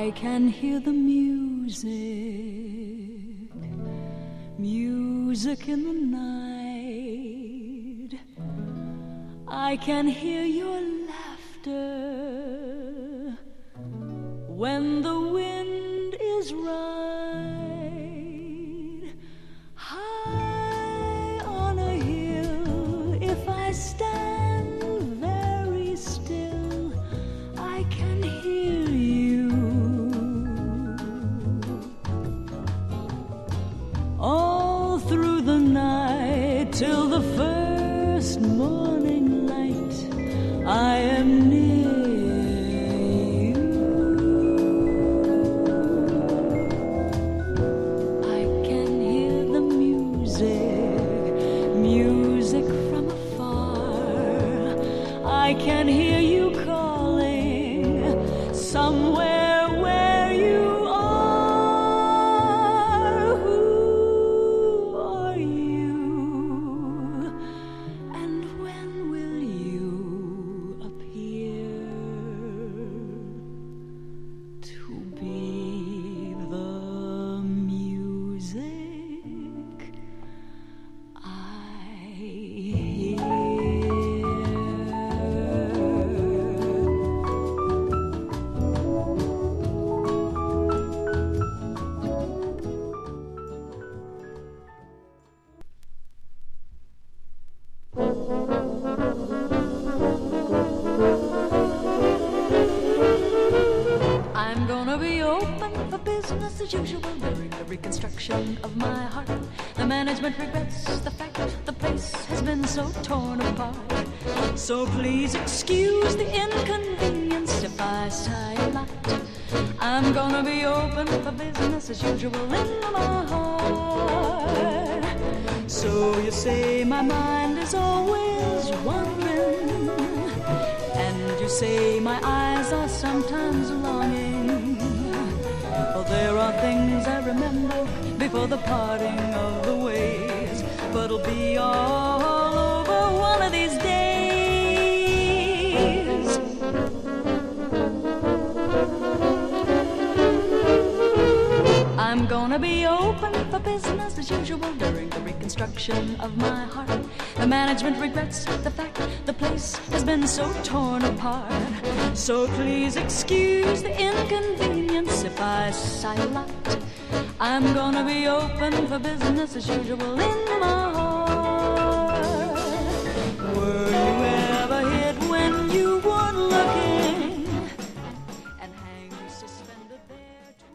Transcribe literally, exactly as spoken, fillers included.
I can hear the music, music in the night. I can hear your laughter when the wind is right. High on a hill, if I stand very still, I can hear you. All through the night, till the first morning light, I am near you. I can hear the music, music from afar. I can hear you calling somewhere where you are. Who are you? And when will you appear to be the music I hear? I'm gonna be open for business as usual during the reconstruction of my heart. The management regrets the fact that the place has been so torn apart. So please excuse the inconvenience if I sigh a lot. I'm gonna be open for business as usual in my heart. So you say my mind is always wandering, and you say my eyes are sometimes longing. Well, there are things I remember before the parting of the ways, but it'll be all over one of these days. I'm gonna be open for business as usual during the reconstruction of my heart. The management regrets the fact the place has been so torn apart. So please excuse the inconvenience if I sigh a lot. I'm gonna be open for business as usual in my